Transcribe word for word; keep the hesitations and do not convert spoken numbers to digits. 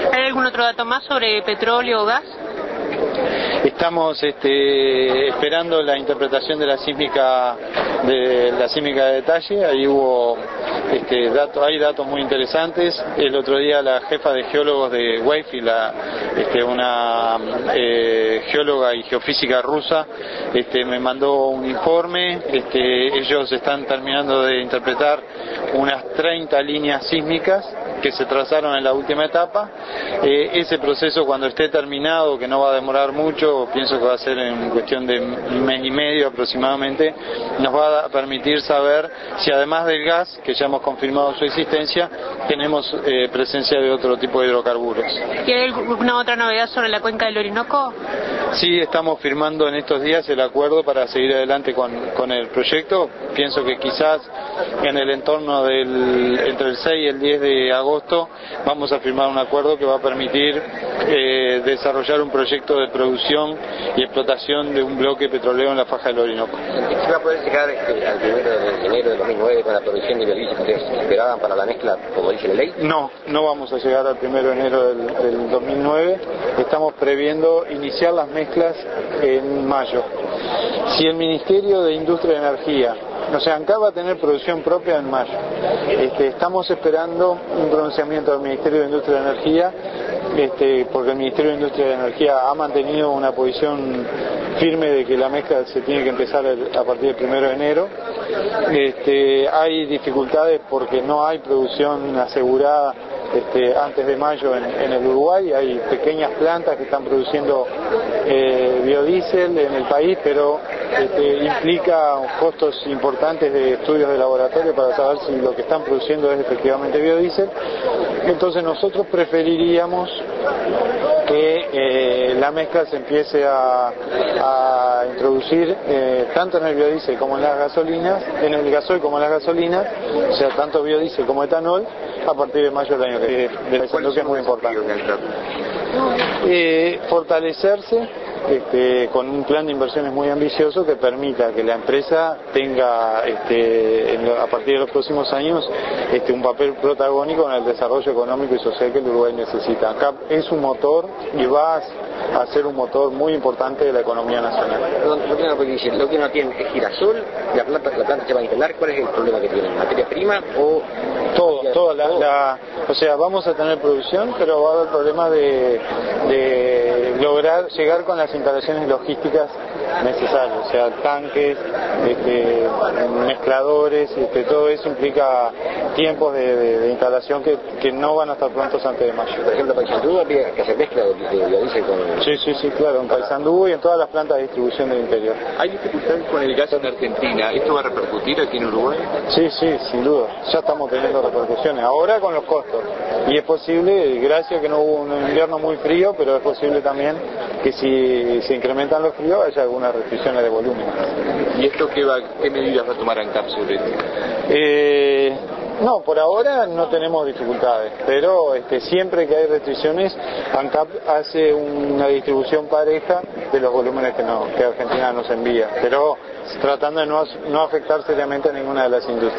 ¿Hay algún otro dato más sobre petróleo o gas? Estamos este, esperando la interpretación de la sísmica de la sísmica de detalle. Ahí hubo este, datos, hay datos muy interesantes. El otro día la jefa de geólogos de WAFE, la, este, una eh, geóloga y geofísica rusa, este, me mandó un informe. Este, ellos están terminando de interpretar unas treinta líneas sísmicas que se trazaron en la última etapa. Eh, ese proceso, cuando esté terminado, que no va a demorar mucho, pienso que va a ser en cuestión de un mes y medio aproximadamente, nos va a permitir saber si, además del gas, que ya hemos confirmado su existencia, tenemos eh, presencia de otro tipo de hidrocarburos. ¿Y hay alguna otra novedad sobre la cuenca del Orinoco? Sí, estamos firmando en estos días el acuerdo para seguir adelante con, con el proyecto. Pienso que quizás en el entorno del entre el seis y el diez de agosto vamos a firmar un acuerdo que va a permitir eh, desarrollar un proyecto de producción y explotación de un bloque petrolero en la faja del Orinoco. ¿Se va a poder llegar este, al primero de enero de dos mil nueve con la producción de biodiesel que ustedes esperaban para la mezcla, como dice la ley? No, no vamos a llegar al primero de enero del, del dos mil nueve. Estamos previendo iniciar las mezclas en mayo. Si el Ministerio de Industria y Energía, o sea, ANCAP va a tener producción propia en mayo. Este, estamos esperando un pronunciamiento del Ministerio de Industria y Energía, este, porque el Ministerio de Industria y Energía ha mantenido una posición firme de que la mezcla se tiene que empezar a partir del primero de enero. Este, hay dificultades porque no hay producción asegurada este, antes de mayo en, en el Uruguay. Hay pequeñas plantas que están produciendo eh, biodiesel en el país, pero este, implica costos importantes de estudios de laboratorio para saber si lo que están produciendo es efectivamente biodiesel. Entonces nosotros preferiríamos que eh, la mezcla se empiece a, a introducir eh, tanto en el biodiesel como en las gasolinas, en el gasoil como en las gasolinas, o sea, tanto biodiesel como etanol, a partir de mayo del año que viene, que es muy importante. Eh, fortalecerse este, con un plan de inversiones muy ambicioso que permita que la empresa tenga este, en, a partir de los próximos años este, un papel protagónico en el desarrollo económico y social que el Uruguay necesita. ANCAP es un motor y va a ser un motor muy importante de la economía nacional. Lo, lo, que, no, lo que no tiene es girasol, la planta, la planta se va a instalar. ¿Cuál es el problema que tienen? ¿Materia prima o...? Todo, todo. La, la, o sea, vamos a tener producción, pero va a haber problemas de, de lograr llegar con las instalaciones logísticas necesarias, o sea, tanques, este, mezcladores, este, todo eso implica tiempos de, de, de instalación que, que no van a estar prontos antes de mayo. Por ejemplo, en Paysandú habría que hacer mezcla de biodiesel con... Sí, sí, sí, claro, en Paysandú y en todas las plantas de distribución del interior. ¿Hay dificultades con el gas en Argentina? ¿Esto va a repercutir aquí en Uruguay? Sí, sí, sin duda. Ya estamos teniendo repercusiones. Ahora con los costos. Y es posible, gracias a que no hubo un invierno muy frío, pero es posible también que si se incrementan los fríos haya algunas restricciones de volumen. ¿Y esto qué, va, qué medidas va a tomar ANCAP sobre esto? Eh, no, por ahora no tenemos dificultades, pero este, siempre que hay restricciones, ANCAP hace una distribución pareja de los volúmenes que, no, que Argentina nos envía, pero tratando de no, no afectar seriamente a ninguna de las industrias.